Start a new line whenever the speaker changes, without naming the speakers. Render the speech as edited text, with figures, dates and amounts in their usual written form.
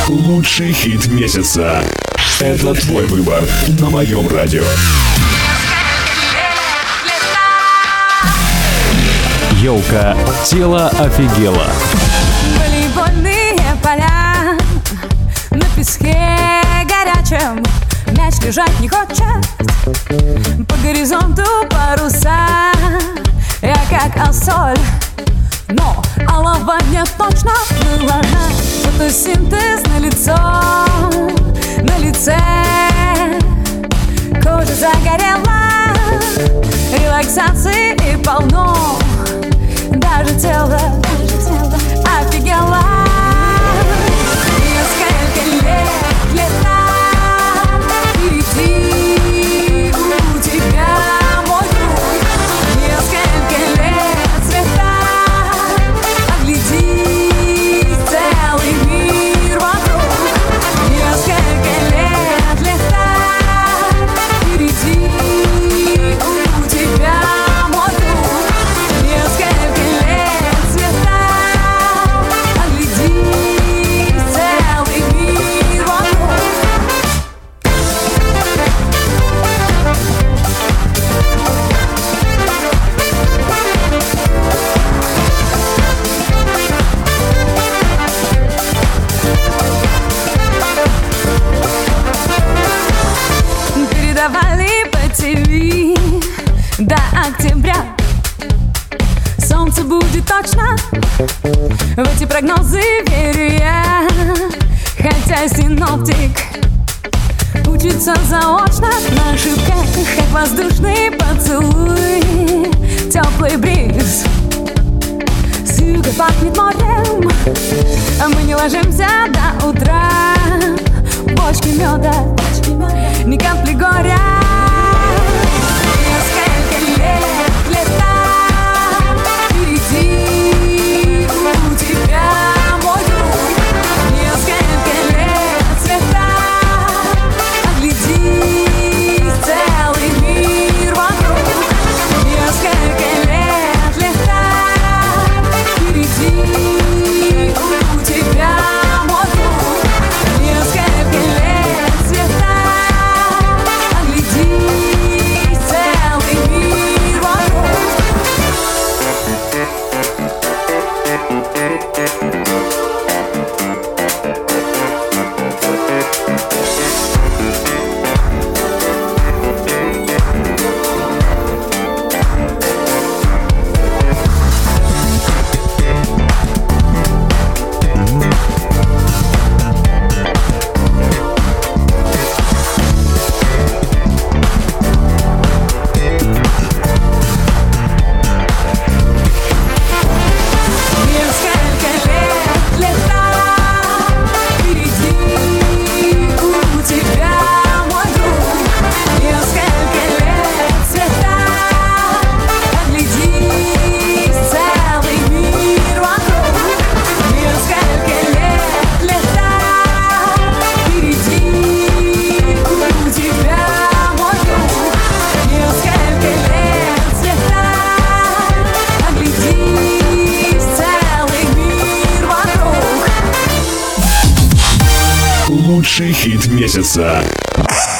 Лучший хит месяца. Это твой выбор на моем радио.
Йоука, тело офигело.
Волейбольные поля на песке горячем, мяч лежать не хочет. По горизонту паруса, я как ассоль, но алова не точно плыла. Фотосинтез на лице, кожа загорела, релаксации полно, даже тело офигело. Несколько лета впереди у тебя, мой друг. Несколько лет света, огляди целый мир вокруг. Несколько лет лета впереди у тебя, мой друг. Несколько лет света, огляди целый мир вокруг. Передавали по ТВ до октября. Солнце будет точно, в эти прогнозы верю я. Хотя синоптик учится заочно на ошибках, как воздушный поцелуй, теплый бриз. С юга пахнет морем, а мы не ложимся до утра. Бочки меда, ни капли горя. Несколько лета впереди у тебя, мой друг. Несколько лет света, огляди целый мир вокруг. Несколько лет лета впереди у тебя, мой друг. Несколько лет света, огляди целый мир вокруг. Несколько лет лета впереди у тебя, мой друг. Несколько лет света, огляди целый мир вокруг. Несколько лет лета впереди у тебя, мой друг. Несколько лет света, огляди целый мир вокруг.
Лучший хит месяца.